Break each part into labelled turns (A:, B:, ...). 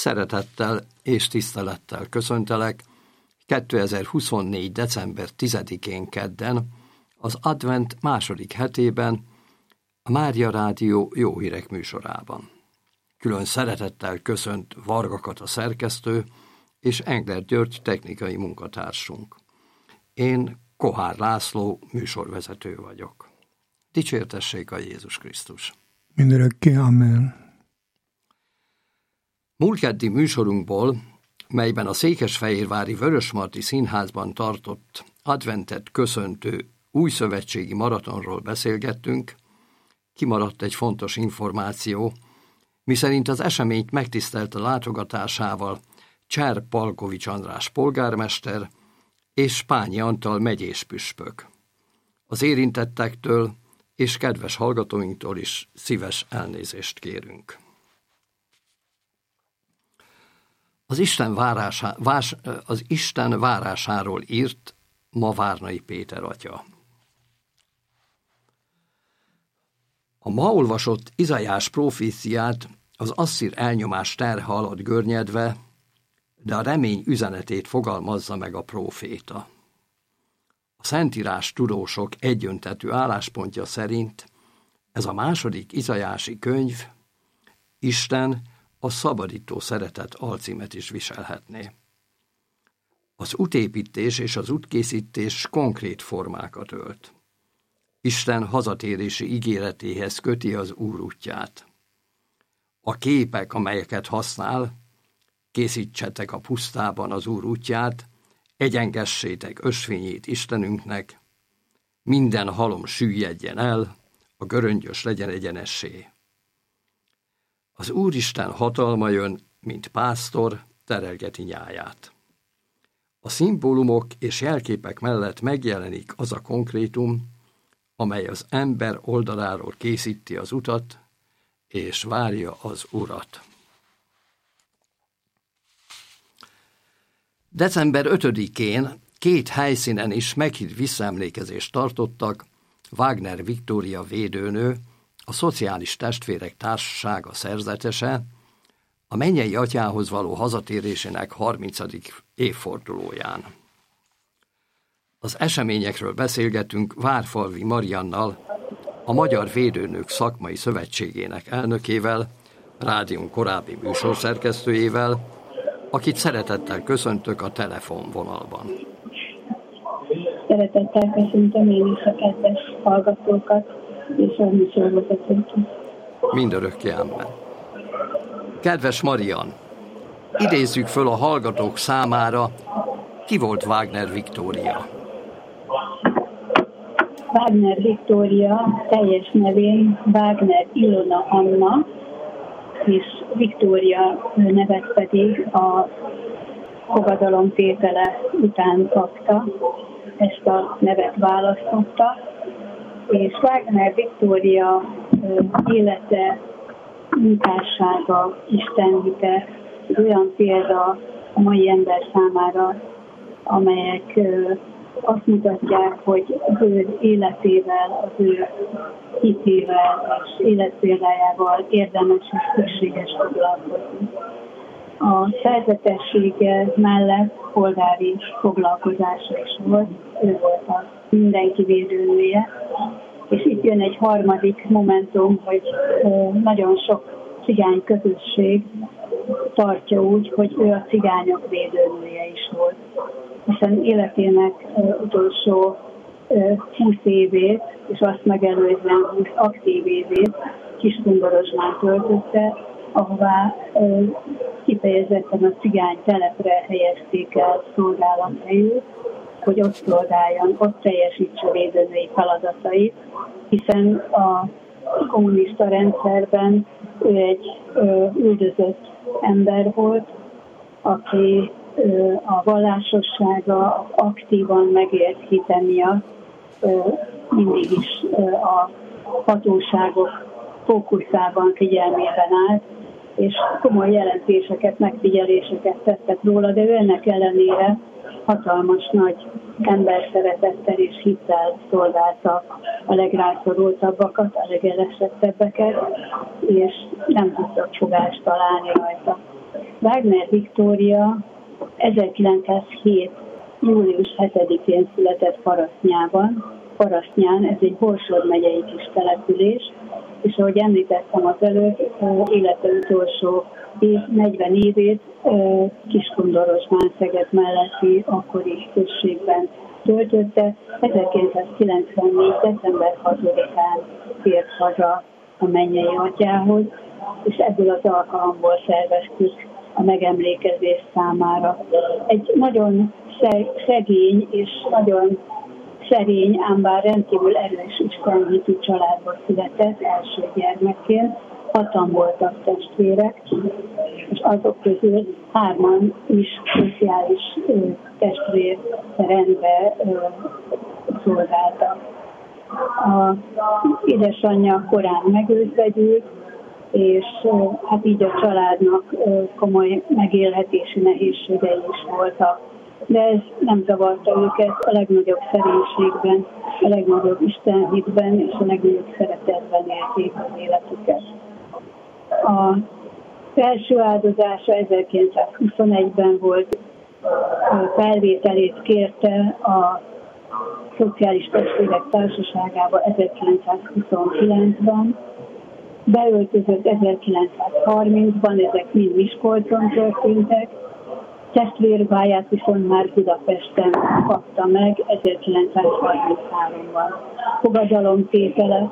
A: Szeretettel és tisztelettel köszöntelek 2024. december 10-én kedden, az advent második hetében, a Mária Rádió Jó Hírek műsorában. Külön szeretettel köszönt Varga Kata szerkesztő és Engler György technikai munkatársunk. Én Kohár László műsorvezető vagyok. Dicsértessék a Jézus Krisztus!
B: Mindörökké, amen.
A: Múlt keddi műsorunkból, melyben a Székesfehérvári Vörösmarty Színházban tartott adventet köszöntő újszövetségi maratonról beszélgettünk, kimaradt egy fontos információ, miszerint az eseményt megtisztelte látogatásával Cser Palkovics András polgármester és Spányi Antal megyés püspök. Az érintettektől és kedves hallgatóinktól is szíves elnézést kérünk. Az Isten várásáról írt ma Várnai Péter atya. A ma olvasott Izaiás próféciát az asszír elnyomás terhe alatt görnyedve, de a remény üzenetét fogalmazza meg a próféta. A Szentírás tudósok egyöntetű álláspontja szerint ez a második izaiási könyv Isten a szabadító szeretet alcímet is viselhetné. Az útépítés és az útkészítés konkrét formákat ölt. Isten hazatérési ígéretéhez köti az Úr útját. A képek, amelyeket használ, készítsetek a pusztában az Úr útját, egyengessétek ösvényét Istenünknek, minden halom süllyedjen el, a göröngyös legyen egyenessé. Az Úristen hatalma jön, mint pásztor, terelgeti nyáját. A szimbólumok és jelképek mellett megjelenik az a konkrétum, amely az ember oldaláról készíti az utat, és várja az Urat. December 5-én 2 helyszínen is meghitt visszaemlékezést tartottak Wagner Viktória védőnő, a Szociális Testvérek Társasága szerzetese, a mennyei atyához való hazatérésének 30. évfordulóján. Az eseményekről beszélgetünk Várfalvi Mariannal, a Magyar Védőnők Szakmai Szövetségének elnökével, rádiónk korábbi műsorszerkesztőjével, akit szeretettel köszöntök a telefonvonalban.
C: Szeretettel köszöntöm én is a kedves hallgatókat és a műsorvezetőket.
A: Mindörökké, amen. Kedves Marian, idézzük föl a hallgatók számára, ki volt Wagner Viktória?
C: Wagner Viktória teljes nevén Wagner Ilona Anna, és Viktória nevet pedig a fogadalomtétele után kapta, ezt a nevet választotta, és Wagner Viktória élete, munkássága, istenhite olyan példa a mai ember számára, amelyek azt mutatják, hogy az ő életével, az ő hitével és életpéldájával érdemes és szükséges foglalkozni. A szerzetessége mellett polgári foglalkozása is volt, ő volt a mindenki védőnője, és itt jön egy harmadik momentum, hogy nagyon sok cigány közösség tartja úgy, hogy ő a cigányok védőnője is volt. Hiszen életének utolsó 20 évét, és azt megelőzően 20 aktív évét Kiskundorodnán töltötte, ahová kifejezetten a cigány telepre helyezték el szolgálathelyét, hogy ott szolgáljon, ott teljesítse védőnői feladatait, hiszen a kommunista rendszerben ő egy üldözött ember volt, aki a vallásossága aktívan megélt hite miatt mindig is a hatóságok fókuszában, figyelmében állt, és komoly jelentéseket, megfigyeléseket tettek róla, de ő ennek ellenére hatalmas nagy emberszeretettel és hittel szolgálta a legrászorultabbakat, a legelesettebbeket, és nem tudtak fogást találni rajta. Wagner Viktória 1907. július 7-én született Parasztnyán, ez egy Borsod megyei kis település, és ahogy említettem az előtt, élete utolsó 40 évét Kiskundorozsmán Szeged melletti akkori községben töltötte. 1994. december 6-án tért haza a mennyei atyához, és ebből az alkalomból szerveztük a megemlékezés számára. Egy nagyon szegény és nagyon szerény, ám bár rendkívül erős istenhitű családba született első gyermekként. 6-an voltak testvérek, és azok közül 3-an is szociális testvérrendbe szolgáltak. A édesanyja korán megőszvegyült, és hát így a családnak komoly megélhetési nehézségei is voltak. De ez nem zavarta őket, a legnagyobb szerénységben, a legnagyobb istenhitben és a legnagyobb szeretetben élték az életüket. A felső áldozása 1921-ben volt, felvételét kérte a Szociális Testvérek Társaságába 1929-ben, beöltözött 1930-ban, ezek mind Miskolcon történtek, testvérváját viszont már Budapesten kapta meg 1933-ban. Fogadalomtétele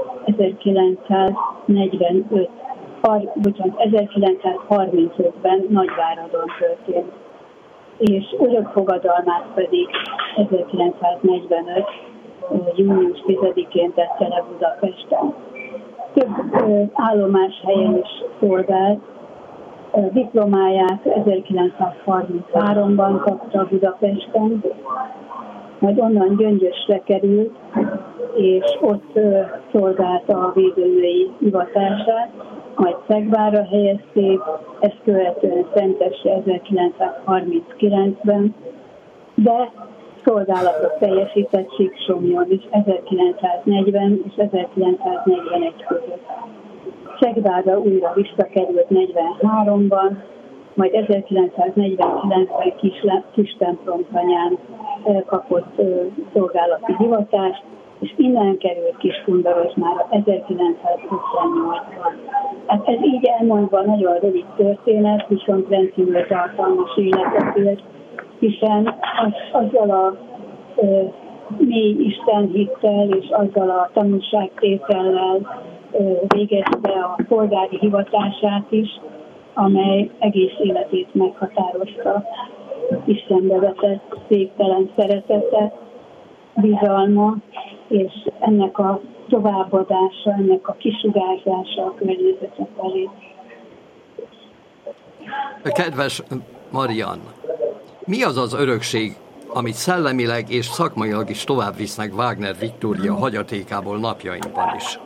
C: 1935-ben Nagyváradon történt, és örökfogadalmát pedig 1945. június 10-én tette le Budapesten. Több állomáshelyen is szolgált. Diplomáját 1933-ban kapta Budapesten, majd onnan Gyöngyösre került, és ott szolgálta a védőnői hivatását, majd Szegvárra helyezték, ezt követően Szentesre 1939-ben, de szolgálatot teljesített Síksomjon is 1940 és 1941 között. Szegvárra újra visszakerült 43-ban, majd 1949-ben Kistemplomtanyán kapott szolgálati hivatást, és innen került Kiskundorozsmára 1958-ban. Hát ez így elmondva nagyon rövid történet, viszont rendkívül tartalmas életet élt, hiszen azzal a mély istenhittel és azzal a tanúságtétellel végezte a polgári hivatását is, amely egész életét meghatározta. Istenbe vetett végtelen szeretete, bizalma, és ennek a továbbadása, ennek a kisugárzása a környezetek felé.
A: Kedves Marian, mi az az örökség, amit szellemileg és szakmailag is tovább visznek Wagner Viktória hagyatékából napjainkban is?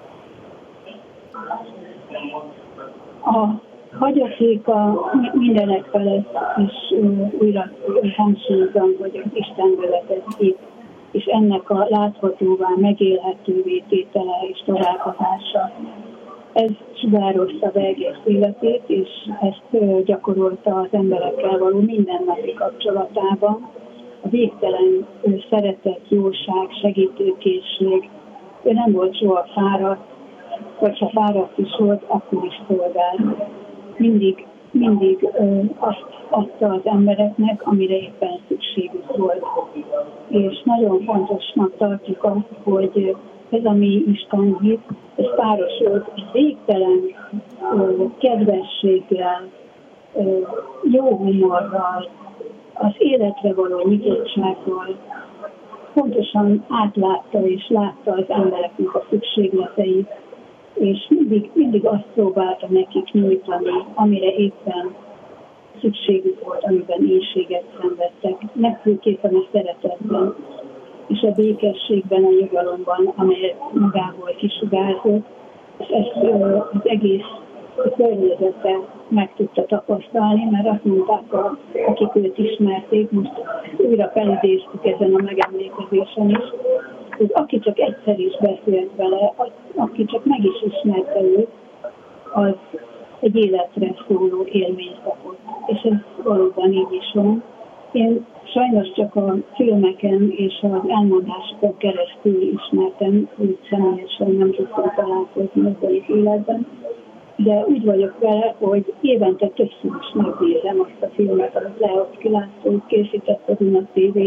C: A hagyatéka mindenek felett, és újra hangsúlyozom, hogy az Istenbe vetett hit, és ennek a láthatóvá, megélhetővé tétele és továbbadása. Ez sugározta be egész életét, és ezt gyakorolta az emberekkel való mindennapi kapcsolatában. A végtelen szeretet, jóság, segítőkészség. Ő nem volt soha fáradt, vagy ha fáradt is volt, akkor is szolgált. Mindig azt adta az embereknek, amire éppen szükségük volt. És nagyon fontosnak tartjuk azt, hogy ez a mi istenhit, ez párosult végtelen kedvességgel, jó humorral, az életre való nyitottsággal, pontosan átlátta és látta az embereknek a szükségleteit, és mindig azt próbálta nekik nyújtani, amire éppen szükségük volt, amiben éhséget szenvedtek, legfőképpen a szeretetben és a békességben, a nyugalomban, amelyet magából kisugárzott, és ezt az egész környezete meg tudta tapasztalni, mert azt mondták, akik őt ismerték, most újra felidéztük ezen a megemlékezésen is, hogy aki csak egyszer is beszélt vele, aki csak meg is ismerte őt, az egy életre szóló élményt kapott. és ez valóban így is van. Én sajnos csak a filmeken és az elmondásokon keresztül ismertem, úgy személyesen nem tudtam találkozni ezzel az életben, de úgy vagyok vele, hogy évente többször is megnézem azt a filmet, amit Lehoczky László készített a Duna TV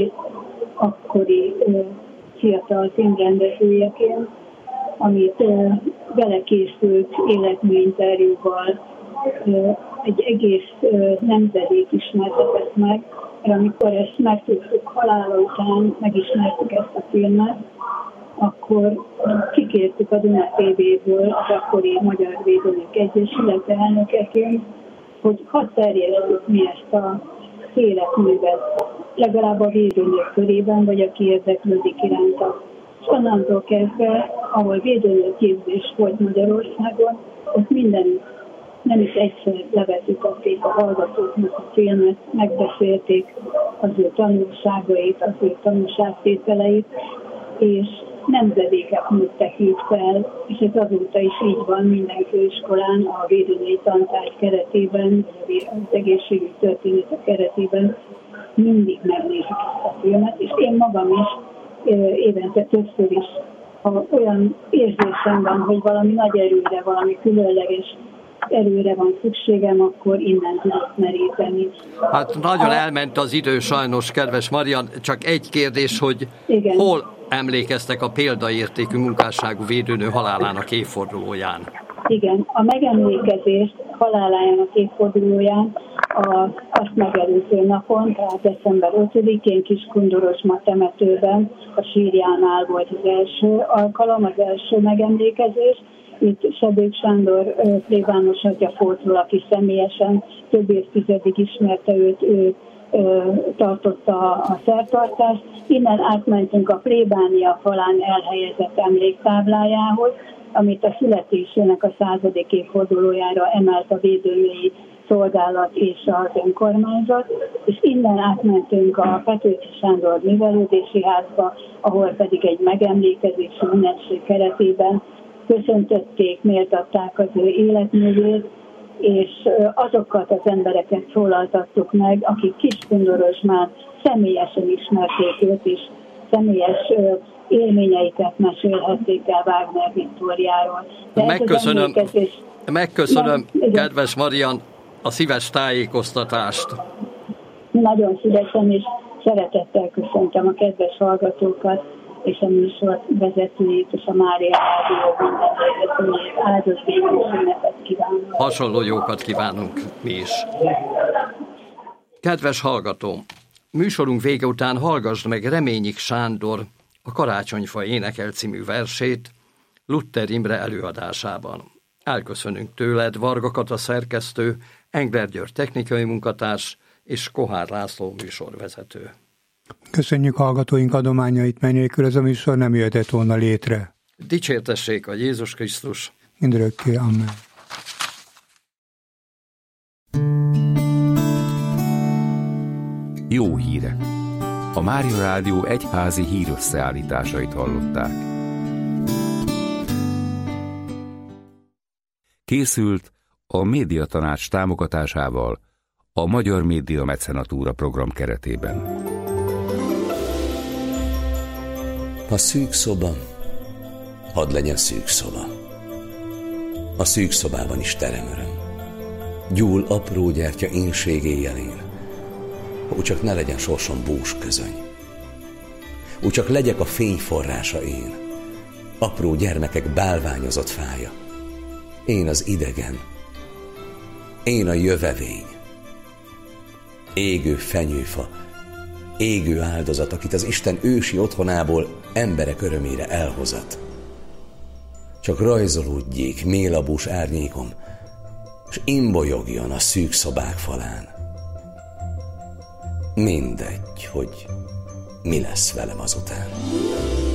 C: akkori fiatal filmrendezőjeként, amit vele készült életműinterjúval egy egész nemzedék ismertetett meg, amikor ezt megtudtuk halála után, megismertük ezt a filmet, akkor kikértük a Duna TV-ből az akkori Magyar Védőnök Egyesület elnökeként, hogy hadd terjesszük mi ezt a életművet, legalább a védőnök körében, vagy aki érdeklődik iránta. És onnantól kezdve, ahol védőnökképzés volt Magyarországon, ott mindenütt nem is egyszer levetítették a hallgatóknak a filmet, megbeszélték az ő tanulságait, az ő tanulságtételeit, és nemzedékek nőttek így fel, és ez azóta is így van minden főiskolán, a védőnői tantárgy keretében, az egészségügyi történetek keretében mindig megnézik ezt a filmet, és én magam is évente többször is, ha olyan érzésem van, hogy valami nagy erőre, valami különleges erőre van szükségem, akkor innen tudok meríteni.
A: Hát nagyon elment az idő sajnos, kedves Marian, csak egy kérdés, hogy igen, hol emlékeztek a példaértékű munkásságú védőnő halálának évfordulóján?
C: Igen, a megemlékezést halálának évfordulóján azt megelőző napon, tehát december 5-én Kiskundorozsma temetőben a sírjánál volt az első alkalom, az első megemlékezés. Itt Sebők Sándor plébános atya Foltról, aki személyesen több évtizedig ismerte őt, ő tartotta a szertartást. Innen átmentünk a plébánia falán elhelyezett emléktáblájához, amit a születésének a 100. évfordulójára emelt a védőnői szolgálat és az önkormányzat, és innen átmentünk a Petőfi Sándor művelődési házba, ahol pedig egy megemlékezési ünnepség keretében köszöntötték, méltatták az ő életművét, és azokat az embereket szólaltattuk meg, akik Kiskundorozsmán személyesen ismerték őt, és személyes élményeiket mesélhették el Wagner Viktóriáról.
A: Megköszönöm, kedves Marian, a szíves tájékoztatást. Nagyon szívesen és szeretettel köszöntöm a kedves hallgatókat, és a műsor vezetőjét, és a Mária Rádió minden vezetőjét. Áldott békésséget kívánok. Hasonló jókat kívánunk mi is. Kedves hallgató, műsorunk vége után hallgassd meg Reményik Sándor a Karácsonyfa énekel című versét Luther Imre előadásában. Elköszönünk tőled, Varga Kata szerkesztő, Engler György technikai munkatárs és Kohár László műsorvezető.
B: Köszönjük hallgatóink adományait, mely nélkül ez a műsor nem jöhetett volna létre.
A: Dicsértessék a Jézus Krisztus.
B: Mindörökké, amen.
D: Jó hírek! A Mária Rádió egyházi hírösszeállításait hallották. Készült a Médiatanács támogatásával a Magyar Média Mecenatúra program keretében.
E: A szűk szoba, hadd legyen szűk szoba. A szűk szobában is teremöröm. Gyúl apró gyertya énség éjjelén. Ó, csak ne legyen sorsom bús közöny. Ó, csak legyek a fény forrása én. Apró gyermekek bálványozott fája. Én az idegen. Én a jövevény. Égő fenyőfa. Égő áldozat, akit az Isten ősi otthonából emberek örömére elhozat. Csak rajzolódjék mélabús árnyékom, s imbolyogjon a szűk szobák falán. Mindegy, hogy mi lesz velem azután.